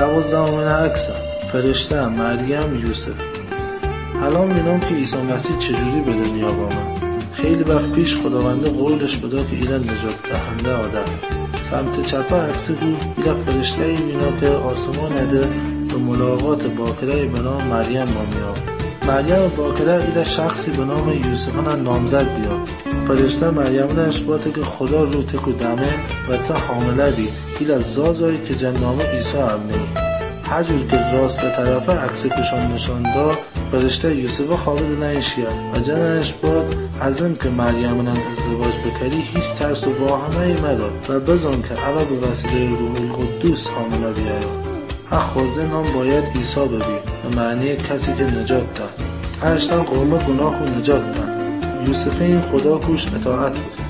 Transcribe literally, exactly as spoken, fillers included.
دوازده من اکثر فرشته مریم یوسف. الان می‌بینم که عیسی مسیح چجوری به دنیا آمد. خیلی وقت پیش خداوند قولش بدا که ایران نجات دهنده آدم. سمت چپ عکس او ایران فرشته ای مینا که آسمان نده به ملاقات باکره به نام مریم ما میاد. مریم باکره ایران شخصی به نام یوسف نامزد بیاد. فرشته مریم را اشباته که خدا رو تکو دمه و تا حامله بی ایران زازایی که جنامه عیسی هم نی. هر جور که راست طرفه عکس پشان نشان دا فرشته یوسف خوابد نایشید و جنش باد از این که مریم نن ازدواج بکری هیچ ترس و واهمه ای مداد و بزن که اول به وسیله روح القدس حامله بیاید. اخورده نام باید عیسی ببی به معنی کسی که نجات داد. ارشتن قوم گناه و نجات داد. یوسف این خدا کوش اطاعت بود.